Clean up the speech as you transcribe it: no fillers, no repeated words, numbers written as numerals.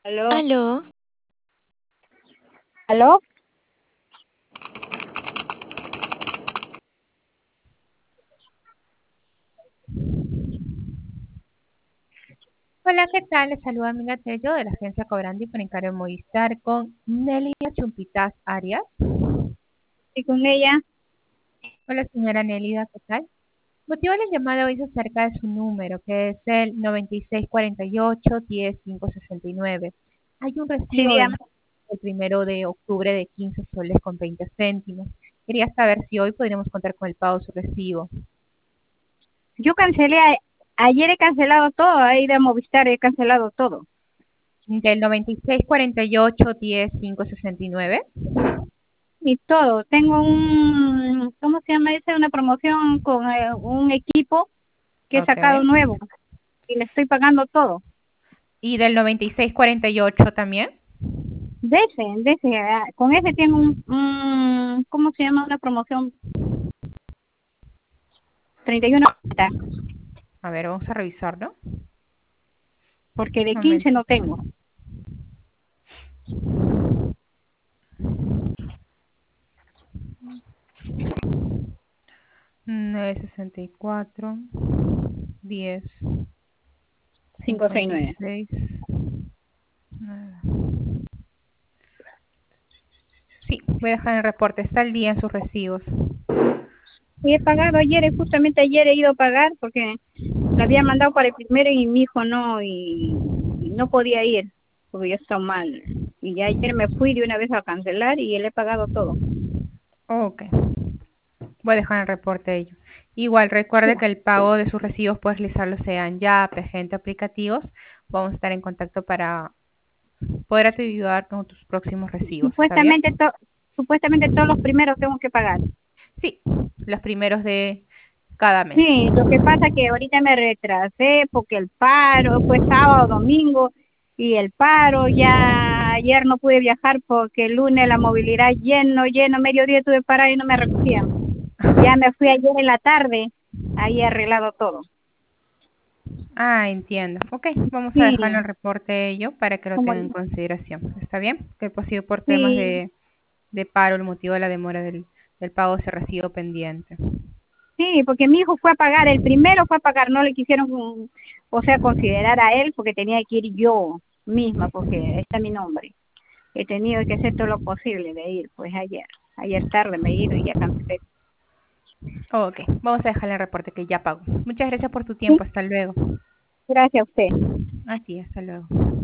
¿Aló? Aló, ¿Aló? Hola, ¿qué tal? Les saluda Amiga Tello de la agencia Cobrandi por encargo de Movistar con Nelly Chumpitas Arias. ¿Y con ella? Hola, señora Nélida, ¿qué tal? Motivo de la llamada hoy es acerca de su número, que es el 9648-10569. Hay un Sí, recibo dígame. el 1 de octubre de 15 soles con 20 céntimos. Quería saber si hoy podríamos contar con el pago de su recibo. Yo cancelé, ayer he cancelado todo, ahí de Movistar he cancelado todo. Del 9648-10569. Y todo. Tengo ¿cómo se llama ese? Una promoción con un equipo que he Ok. sacado nuevo y le estoy pagando todo. ¿Y del 9648 también? Con ese tengo ¿cómo se llama? Una promoción 31, A ver, vamos a revisarlo. porque de Un 15 momento. no tengo. 964, 10, 569. 56. Nada. Sí, voy a dejar el reporte. Está el día en sus recibos. Y he pagado ayer, justamente ayer he ido a pagar porque la había mandado para el primero y mi hijo no, y no podía ir porque yo estaba mal. Y ya ayer me fui de una vez a cancelar y él he pagado todo. Ok. Voy a dejar el reporte de ello. Igual, recuerde Ya. que el pago de sus recibos puedes realizarlo sean ya gente aplicativos. Vamos a estar en contacto para poder ayudar con tus próximos recibos. ¿Está bien? Supuestamente, supuestamente todos los primeros tengo que pagar. Sí, los primeros de cada mes. Sí, lo que pasa que ahorita me retrasé porque el paro fue sábado, domingo y el paro ya ayer no pude viajar porque el lunes la movilidad lleno, mediodía tuve parado y no me recogían. Ya me fui ayer en la tarde, ahí he arreglado todo. Ah, entiendo. Ok, vamos a Sí, dejarlo el reporte de ello para que lo como, tengan en consideración. ¿Está bien? Que pues sido por temas sí, de paro, el motivo de la demora del pago se recibo pendiente. sí, porque mi hijo fue a pagar, el primero fue a pagar, no le quisieron, o sea, considerar a él porque tenía que ir yo misma, porque está mi nombre. He tenido que hacer todo lo posible de ir, pues ayer tarde me he ido y ya cancelé. Ok, vamos a dejarle el reporte que ya pagó. Muchas gracias por tu Sí, tiempo. Hasta luego. gracias a usted. Así, hasta luego.